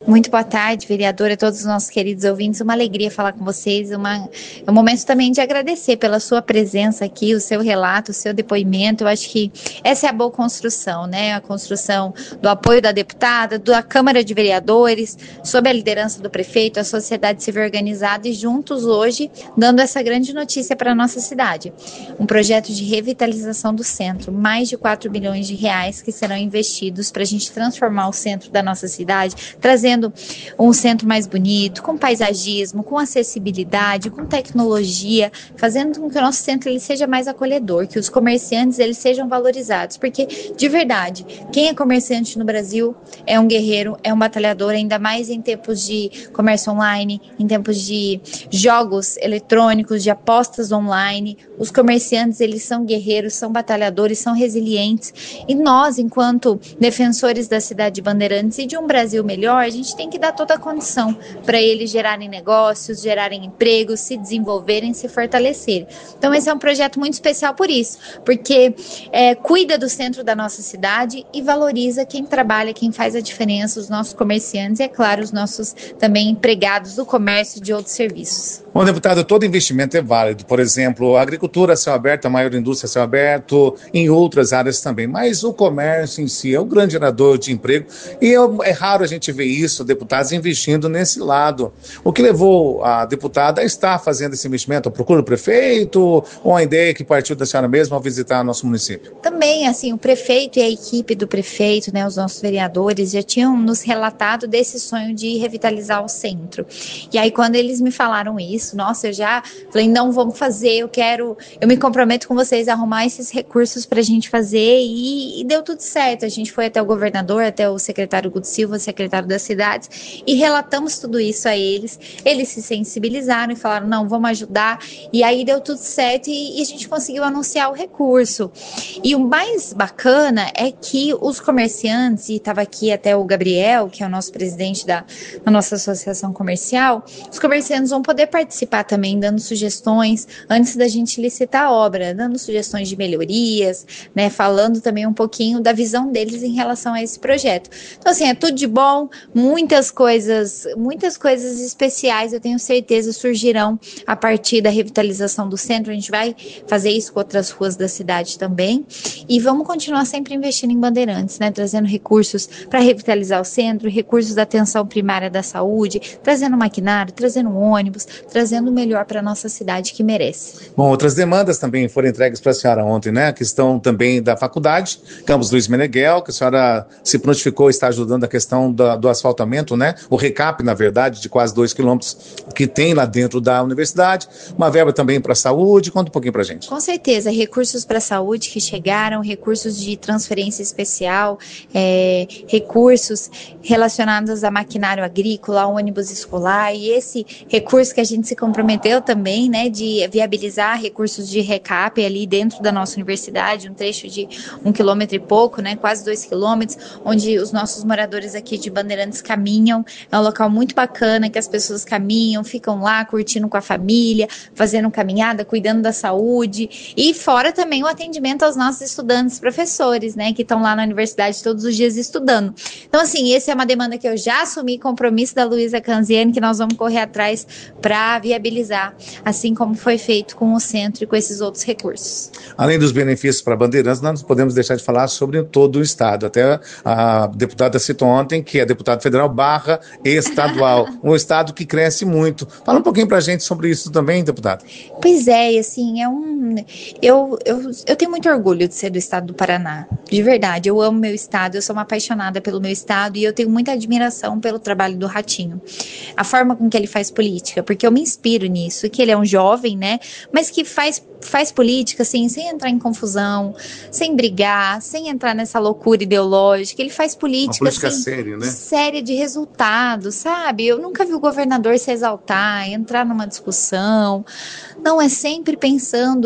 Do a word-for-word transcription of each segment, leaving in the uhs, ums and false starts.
Muito boa tarde, vereadora, todos os nossos queridos ouvintes. Uma alegria falar com vocês. Uma, é um momento também de agradecer pela sua presença aqui, o seu relato, o seu depoimento. Eu acho que essa é a boa construção, né? A construção do apoio da deputada, da Câmara de Vereadores, sob a liderança do prefeito, a sociedade civil organizada e juntos hoje dando essa grande notícia para a nossa cidade. Um projeto de revitalização do centro, mais de quatro bilhões de reais que serão investidos para a gente transformar o centro da nossa cidade, trazendo um centro mais bonito, com paisagismo, com acessibilidade, com tecnologia, fazendo com que o nosso centro ele seja mais acolhedor, que os comerciantes eles sejam valorizados, porque de verdade, quem é comerciante no Brasil é um guerreiro, é um batalhador, ainda mais em tempos de comércio online, em tempos de jogos eletrônicos, de apostas online. Os comerciantes eles são guerreiros, são batalhadores, são resilientes, e nós, enquanto defensores da cidade de Bandeirantes e de um Brasil melhor, a gente tem que dar toda a condição para eles gerarem negócios, gerarem empregos, se desenvolverem, se fortalecerem. Então esse é um projeto muito especial por isso, porque é, cuida do centro da nossa cidade e valoriza quem trabalha, quem faz a diferença, os nossos comerciantes e, é claro, os nossos também empregados do comércio e de outros serviços. Bom, deputado, todo investimento é válido. Por exemplo, a agricultura a céu aberto, a maior indústria a céu aberto, em outras áreas também. Mas o comércio em si é o grande gerador de emprego e é, é raro a gente ver isso, deputados investindo nesse lado. O que levou a deputada a estar fazendo esse investimento? A procura do prefeito ou a ideia que partiu da senhora mesma ao visitar nosso município? Também, assim, o prefeito e a equipe do prefeito, né, os nossos vereadores, já tinham nos relatado desse sonho de revitalizar o centro. E aí, quando eles me falaram isso, nossa, eu já falei, não, vamos fazer, eu quero, eu me comprometo com vocês a arrumar esses recursos para a gente fazer e, e deu tudo certo. A gente foi até o governador, até o secretário Guto Silva, secretário das cidades, e relatamos tudo isso a eles. Eles se sensibilizaram e falaram, não, vamos ajudar, e aí deu tudo certo e, e a gente conseguiu anunciar o recurso. E o mais bacana é que os comerciantes, e estava aqui até o Gabriel, que é o nosso presidente da, da nossa associação comercial, os comerciantes vão poder participar também, dando sugestões antes da gente licitar a obra, dando sugestões de melhorias, né, falando também um pouquinho da visão deles em relação a esse projeto. Então, assim, é tudo de bom, muitas coisas, muitas coisas especiais, eu tenho certeza, surgirão a partir da revitalização do centro. A gente vai fazer isso com outras ruas da cidade também, e vamos continuar sempre investindo em Bandeirantes, né, trazendo recursos para revitalizar o centro, recursos da atenção primária da saúde, trazendo maquinário, trazendo ônibus, trazendo o melhor para a nossa cidade que merece. Bom, outras demandas também foram entregues para a senhora ontem, né? A questão também da faculdade, Campos Luiz Meneghel, que a senhora se prontificou, está ajudando a questão da, do asfaltamento, né? O recap, na verdade, de quase dois quilômetros que tem lá dentro da universidade. Uma verba também para a saúde. Conta um pouquinho para a gente. Com certeza, recursos para a saúde que chegaram, recursos de transferência especial, é, recursos relacionados a maquinário agrícola, ônibus escolar, e esse recurso que a gente se comprometeu também, né, de viabilizar recursos de recap ali dentro da nossa universidade, um trecho de um quilômetro e pouco, né, quase dois quilômetros, onde os nossos moradores aqui de Bandeirantes caminham. É um local muito bacana que as pessoas caminham, ficam lá curtindo com a família, fazendo caminhada, cuidando da saúde, e fora também o atendimento aos nossos estudantes, professores, né, que estão lá na universidade todos os dias estudando. Então, assim, essa é uma demanda que eu já assumi, compromisso da Luísa Canziani, que nós vamos correr atrás para viabilizar, assim como foi feito com o centro e com esses outros recursos. Além dos benefícios para Bandeirantes, nós não podemos deixar de falar sobre todo o estado. Até a deputada citou ontem que é deputado federal barra estadual, um estado que cresce muito. Fala um pouquinho para a gente sobre isso também, deputado. Pois é, e assim, é um... Eu, eu, eu tenho muito orgulho de ser do estado do Paraná, de verdade. Eu amo meu estado, eu sou uma apaixonada pelo meu estado e eu tenho muita admiração pelo trabalho do Ratinho. A forma com que ele faz política, porque eu me inspiro nisso, que ele é um jovem, né, mas que faz, faz política, assim, sem entrar em confusão, sem brigar, sem entrar nessa loucura ideológica. Ele faz política, uma política assim, séria, né? séria de resultado, sabe? Eu nunca vi o governador se exaltar, entrar numa discussão. Não, é sempre pensando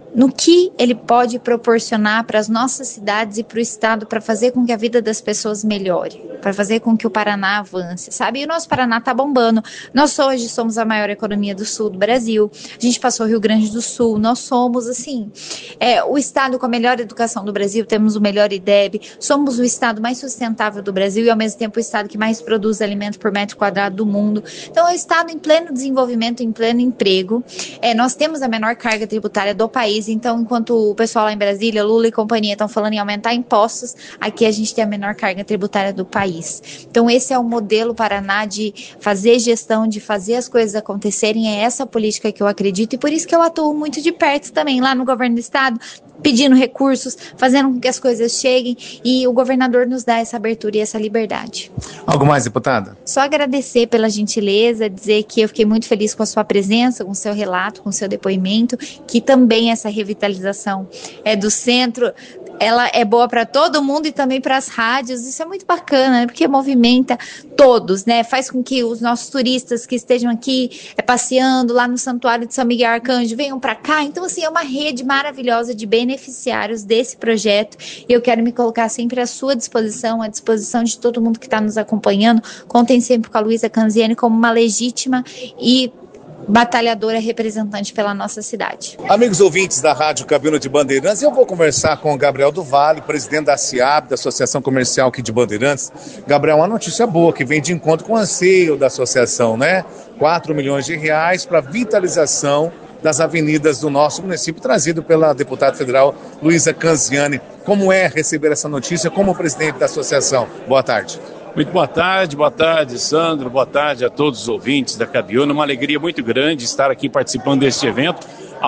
no que ele pode proporcionar para as nossas cidades e para o estado, para fazer com que a vida das pessoas melhore, para fazer com que o Paraná avance, sabe? E o nosso Paraná está bombando. Nós hoje somos a maior economia do sul do Brasil, a gente passou o Rio Grande do Sul, nós somos, assim, é, o estado com a melhor educação do Brasil, temos o melhor I D E B, somos o estado mais sustentável do Brasil e, ao mesmo tempo, o estado que mais produz alimento por metro quadrado do mundo. Então, é o estado em pleno desenvolvimento, em pleno emprego. É, nós temos a menor carga tributária do país. Então, enquanto o pessoal lá em Brasília, Lula e companhia, estão falando em aumentar impostos, aqui a gente tem a menor carga tributária do país. Então, esse é o modelo Paraná de fazer gestão, de fazer as coisas acontecerem, é essa política que eu acredito, e por isso que eu atuo muito de perto também, lá no governo do estado, pedindo recursos, fazendo com que as coisas cheguem, e o governador nos dá essa abertura e essa liberdade. Algo mais, deputada? Só agradecer pela gentileza, dizer que eu fiquei muito feliz com a sua presença, com o seu relato, com o seu depoimento, que também essa revitalização é do centro, ela é boa para todo mundo e também para as rádios. Isso é muito bacana, né? Porque movimenta todos, né? Faz com que os nossos turistas que estejam aqui é, passeando lá no Santuário de São Miguel Arcanjo venham para cá. Então, assim, é uma rede maravilhosa de beneficiários desse projeto, e eu quero me colocar sempre à sua disposição, à disposição de todo mundo que está nos acompanhando. Contem sempre com a Luísa Canziani como uma legítima e batalhadora representante pela nossa cidade. Amigos ouvintes da Rádio Cabina de Bandeirantes, eu vou conversar com o Gabriel do Vale, presidente da SIAB, da Associação Comercial aqui de Bandeirantes. Gabriel, uma notícia boa que vem de encontro com o anseio da associação, né? quatro milhões de reais para vitalização das avenidas do nosso município, trazido pela deputada federal Luísa Canziani. Como é receber essa notícia como presidente da associação? Boa tarde. Muito boa tarde, boa tarde, Sandro, boa tarde a todos os ouvintes da Cabiúna. Uma alegria muito grande estar aqui participando deste evento,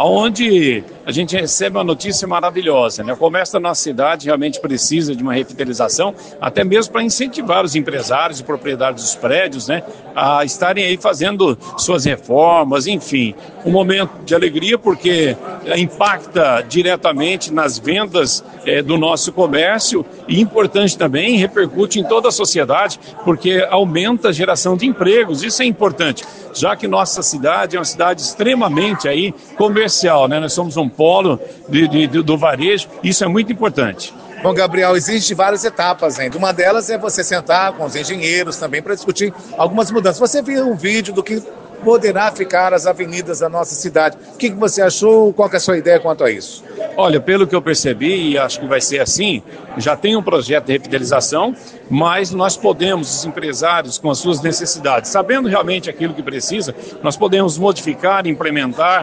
onde a gente recebe uma notícia maravilhosa, né? O comércio da nossa cidade realmente precisa de uma revitalização, até mesmo para incentivar os empresários e proprietários dos prédios, né, a estarem aí fazendo suas reformas, enfim. Um momento de alegria porque impacta diretamente nas vendas eh, do nosso comércio, e importante também, repercute em toda a sociedade, porque aumenta a geração de empregos. Isso é importante, já que nossa cidade é uma cidade extremamente aí comercial, né? Nós somos um polo de, de, do varejo, isso é muito importante. Bom, Gabriel, existem várias etapas ainda. Uma delas é você sentar com os engenheiros também para discutir algumas mudanças. Você viu um vídeo do que poderá ficar as avenidas da nossa cidade. O que você achou? Qual que é a sua ideia quanto a isso? Olha, pelo que eu percebi, e acho que vai ser assim, já tem um projeto de revitalização, mas nós podemos, os empresários, com as suas necessidades, sabendo realmente aquilo que precisa, nós podemos modificar, implementar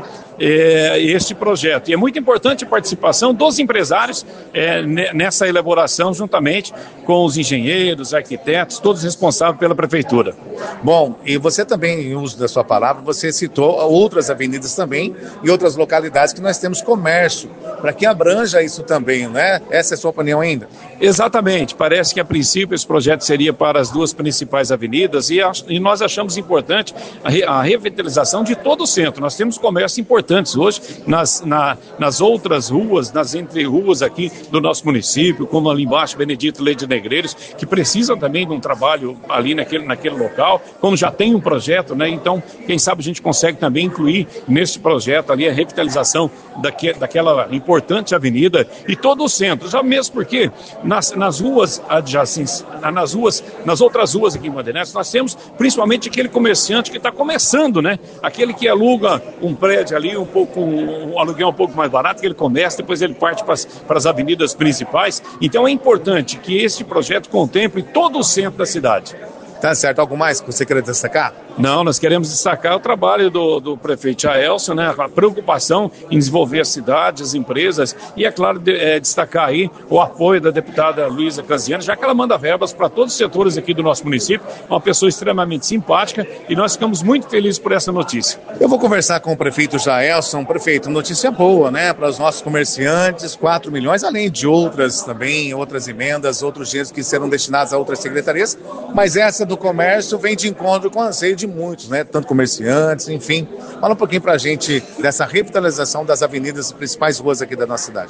é, este projeto. E é muito importante a participação dos empresários é, nessa elaboração, juntamente com os engenheiros, arquitetos, todos responsáveis pela prefeitura. Bom, e você também, em uso da sua palavra, você citou outras avenidas também e outras localidades que nós temos comércio, para que abranja isso também, né? Essa é a sua opinião ainda? Exatamente, parece que a princípio esse projeto seria para as duas principais avenidas, e, e nós achamos importante a, re, a revitalização de todo o centro. Nós temos comércios importantes hoje nas, na, nas outras ruas, nas entre-ruas aqui do nosso município, como ali embaixo Benedito Leite de Negreiros, que precisam também de um trabalho ali naquele, naquele local, como já tem um projeto, né? Então, quem sabe a gente consegue também incluir nesse projeto ali a revitalização daque, daquela importante avenida e todo o centro, já mesmo porque nas, nas ruas adjacentes, nas ruas, nas outras ruas aqui em Bandeirantes, nós temos principalmente aquele comerciante que está começando, né? Aquele que aluga um prédio ali, um pouco, um, um aluguel um pouco mais barato, que ele começa, depois ele parte para as avenidas principais. Então é importante que este projeto contemple todo o centro da cidade. Tá certo. Algo mais que você queira destacar? Não, nós queremos destacar o trabalho do, do prefeito Jaelson, né? A preocupação em desenvolver a cidade, as empresas, e, é claro, de, é, destacar aí o apoio da deputada Luísa Canziani, já que ela manda verbas para todos os setores aqui do nosso município, uma pessoa extremamente simpática, e nós ficamos muito felizes por essa notícia. Eu vou conversar com o prefeito Jaelson. Prefeito, notícia boa, né? Para os nossos comerciantes, quatro milhões, além de outras também, outras emendas, outros dinheiros que serão destinados a outras secretarias, mas essa do comércio vem de encontro com o anseio de muitos, né? Tanto comerciantes, enfim. Fala um pouquinho pra gente dessa revitalização das avenidas, principais ruas aqui da nossa cidade.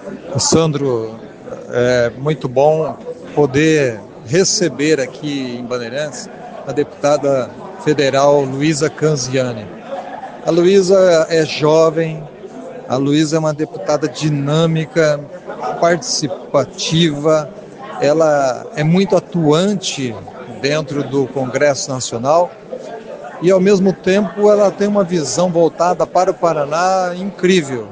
Sandro, é muito bom poder receber aqui em Bandeirantes a deputada federal Luísa Canziani. A Luísa é jovem, A Luísa é uma deputada dinâmica, participativa, ela é muito atuante dentro do Congresso Nacional e, ao mesmo tempo, ela tem uma visão voltada para o Paraná incrível.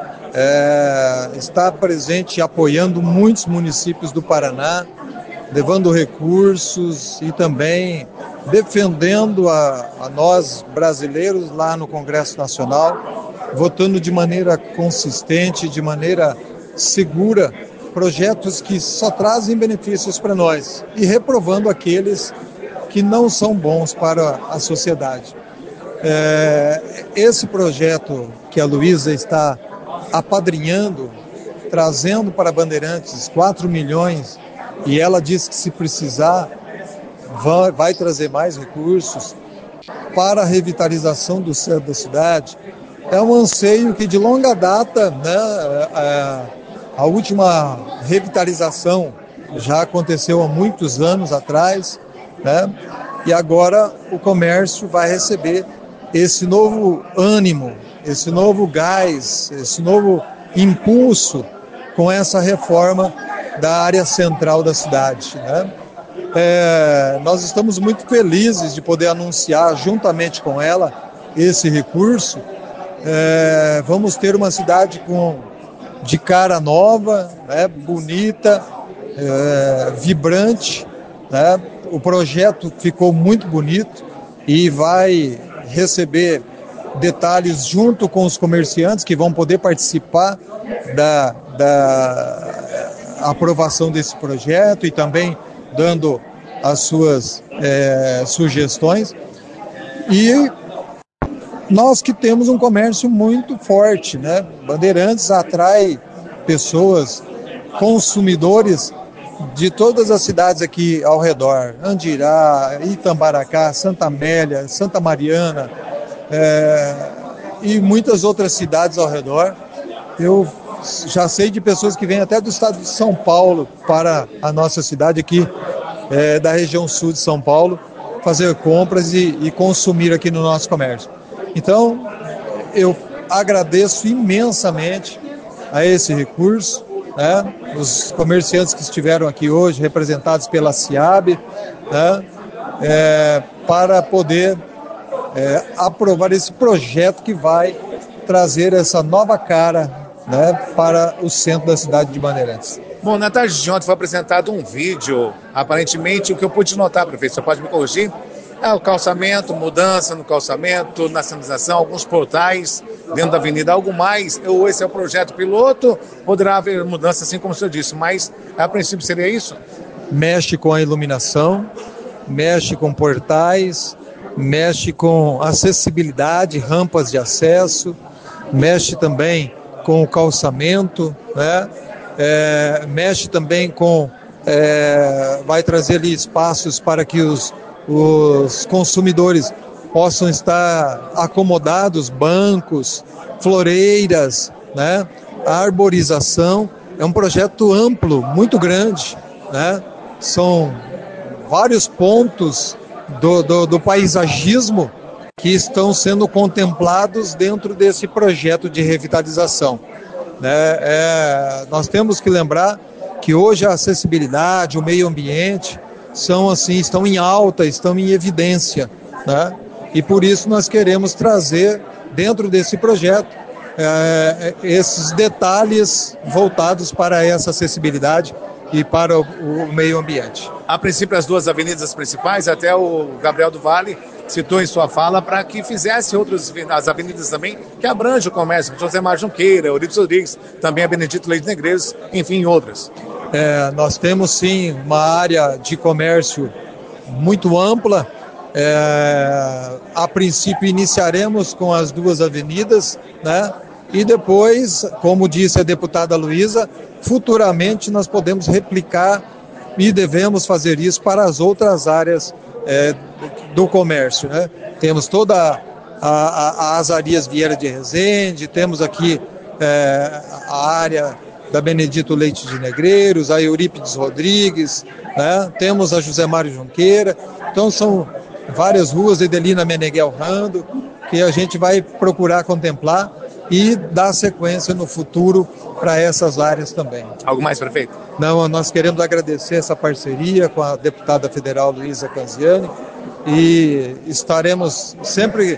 É, está presente apoiando muitos municípios do Paraná, levando recursos e também defendendo a, a nós brasileiros lá no Congresso Nacional, votando de maneira consistente, de maneira segura, projetos que só trazem benefícios para nós e reprovando aqueles que não são bons para a sociedade. É, esse projeto que a Luísa está apadrinhando, trazendo para Bandeirantes quatro milhões, e ela diz que se precisar vai, vai trazer mais recursos para a revitalização do centro da cidade. É um anseio que de longa data, né, a, a última revitalização já aconteceu há muitos anos atrás, né, e agora o comércio vai receber esse novo ânimo, esse novo gás, esse novo impulso com essa reforma da área central da cidade, né? É, nós estamos muito felizes de poder anunciar juntamente com ela esse recurso. É, vamos ter uma cidade com, de cara nova, né, bonita, é, vibrante, né? O projeto ficou muito bonito e vai receber detalhes junto com os comerciantes que vão poder participar da, da aprovação desse projeto e também dando as suas é, sugestões. E nós que temos um comércio muito forte, né? Bandeirantes atrai pessoas, consumidores de todas as cidades aqui ao redor, Andirá, Itambaracá, Santa Amélia, Santa Mariana, é, e muitas outras cidades ao redor. Eu já sei de pessoas que vêm até do estado de São Paulo para a nossa cidade aqui, é, da região sul de São Paulo, fazer compras e, e consumir aqui no nosso comércio. Então, eu agradeço imensamente a esse recurso, né? Os comerciantes que estiveram aqui hoje, representados pela SIAB, né? É, para poder é, aprovar esse projeto que vai trazer essa nova cara, né, para o centro da cidade de Bandeirantes. Bom, na tarde de ontem foi apresentado um vídeo, aparentemente, o que eu pude notar, prefeito, você pode me corrigir? É o calçamento, mudança no calçamento, na sinalização, alguns portais dentro da avenida, algo mais, ou esse é o projeto piloto, poderá haver mudança, assim como o senhor disse, mas a princípio seria isso? Mexe com a iluminação, mexe com portais, mexe com acessibilidade, rampas de acesso, mexe também com o calçamento, né? É, mexe também com, é, vai trazer ali espaços para que os, os consumidores possam estar acomodados, bancos, floreiras, né? A arborização. É um projeto amplo, muito grande, né? São vários pontos do, do, do paisagismo que estão sendo contemplados dentro desse projeto de revitalização. É, é, nós temos que lembrar que hoje a acessibilidade, o meio ambiente são assim, estão em alta, estão em evidência, né? E por isso nós queremos trazer dentro desse projeto é, esses detalhes voltados para essa acessibilidade e para o, o meio ambiente. A princípio, as duas avenidas principais, até o Gabriel do Vale citou em sua fala para que fizesse outras as avenidas também que abrangem o comércio, José Mar Junqueira, Eurípides Rodrigues, também a Benedito Leite Negreiros, enfim, outras. É, nós temos sim uma área de comércio muito ampla. É, a princípio iniciaremos com as duas avenidas, né? E depois, como disse a deputada Luísa, futuramente nós podemos replicar e devemos fazer isso para as outras áreas é, do comércio, né? Temos toda a, a, a Azarias Vieira de Resende, temos aqui é, a área da Benedito Leite de Negreiros, a Eurípides Rodrigues, né? Temos a José Mário Junqueira. Então são várias ruas, Edelina Meneghel Rando, que a gente vai procurar contemplar e dar sequência no futuro para essas áreas também. Algo mais, prefeito? Não, nós queremos agradecer essa parceria com a deputada federal Luísa Canziani e estaremos sempre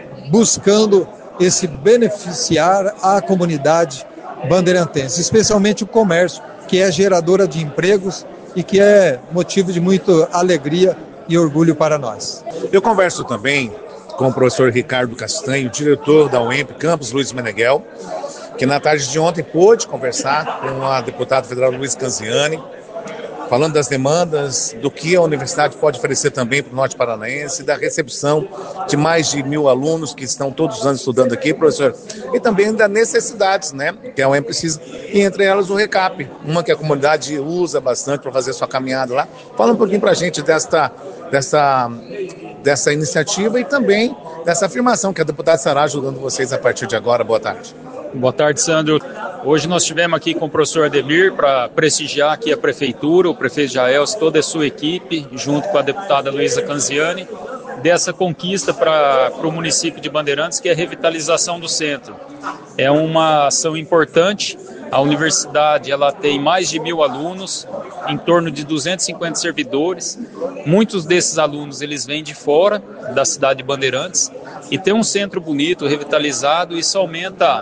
buscando esse beneficiar a comunidade bandeirantense, especialmente o comércio, que é geradora de empregos e que é motivo de muita alegria e orgulho para nós. Eu converso também com o professor Ricardo Castanho, diretor da U E M P Campus Luiz Meneghel, que na tarde de ontem pôde conversar com a deputada federal Luísa Canziani, falando das demandas, do que a universidade pode oferecer também para o Norte Paranaense, da recepção de mais de mil alunos que estão todos os anos estudando aqui, professor, e também das necessidades, né, que a U E M precisa, e entre elas o RECAP, uma que a comunidade usa bastante para fazer sua caminhada lá. Fala um pouquinho para a gente desta, dessa, dessa iniciativa e também dessa afirmação que a deputada estará ajudando vocês a partir de agora. Boa tarde. Boa tarde, Sandro. Hoje nós estivemos aqui com o professor Ademir para prestigiar aqui a prefeitura, o prefeito Jaels, toda a sua equipe, junto com a deputada Luísa Canziani, dessa conquista para o município de Bandeirantes, que é a revitalização do centro. É uma ação importante. A universidade ela tem mais de mil alunos, em torno de duzentos e cinquenta servidores. Muitos desses alunos eles vêm de fora da cidade de Bandeirantes e tem um centro bonito, revitalizado, e isso aumenta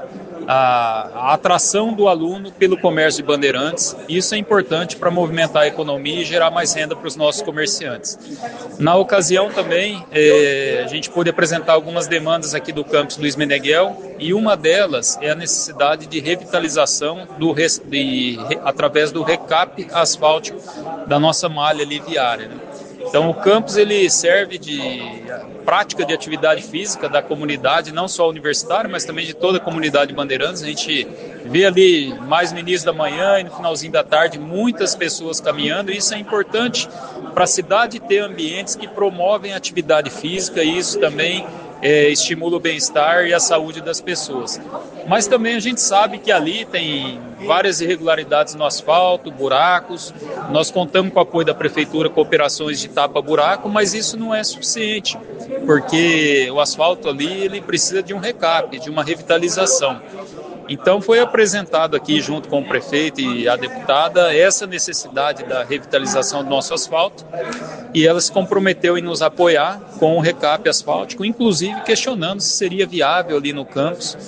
A, a atração do aluno pelo comércio de Bandeirantes. Isso é importante para movimentar a economia e gerar mais renda para os nossos comerciantes. Na ocasião também, é, a gente pôde apresentar algumas demandas aqui do campus Luiz Meneghel, e uma delas é a necessidade de revitalização do, de, através do recap asfáltico da nossa malha ali viária, né? Então o campus ele serve de prática de atividade física da comunidade, não só universitária, mas também de toda a comunidade de Bandeirantes. A gente vê ali mais no início da manhã e no finalzinho da tarde muitas pessoas caminhando, e isso é importante para a cidade ter ambientes que promovem atividade física, e isso também é, estimula o bem-estar e a saúde das pessoas. Mas também a gente sabe que ali tem várias irregularidades no asfalto, buracos. Nós contamos com o apoio da prefeitura com operações de tapa-buraco, mas isso não é suficiente, porque o asfalto ali ele precisa de um recap, de uma revitalização. Então foi apresentado aqui junto com o prefeito e a deputada essa necessidade da revitalização do nosso asfalto, e ela se comprometeu em nos apoiar com o recap asfáltico, inclusive questionando se seria viável ali no campus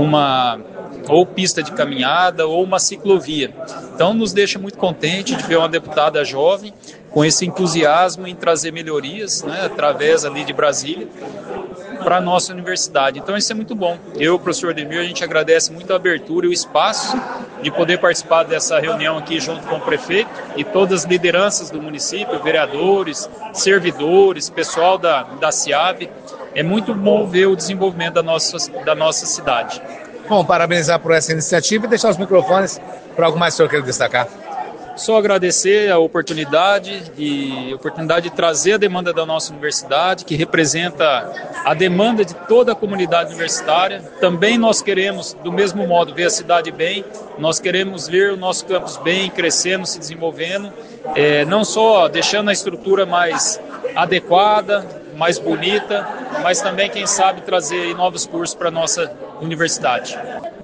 uma ou pista de caminhada ou uma ciclovia. Então nos deixa muito contente de ver uma deputada jovem com esse entusiasmo em trazer melhorias, né, através ali de Brasília, para a nossa universidade. Então isso é muito bom. Eu, o professor Ademir, a gente agradece muito a abertura e o espaço de poder participar dessa reunião aqui junto com o prefeito e todas as lideranças do município, vereadores, servidores, pessoal da, da SIAB. É muito bom ver o desenvolvimento da nossa, da nossa cidade. Bom, parabenizar por essa iniciativa e deixar os microfones para algo mais que o senhor queira destacar. Só agradecer a oportunidade e a oportunidade de trazer a demanda da nossa universidade, que representa a demanda de toda a comunidade universitária. Também nós queremos, do mesmo modo, ver a cidade bem, nós queremos ver o nosso campus bem, crescendo, se desenvolvendo, é, não só deixando a estrutura mais adequada, mais bonita, mas também, quem sabe, trazer novos cursos para a nossa universidade.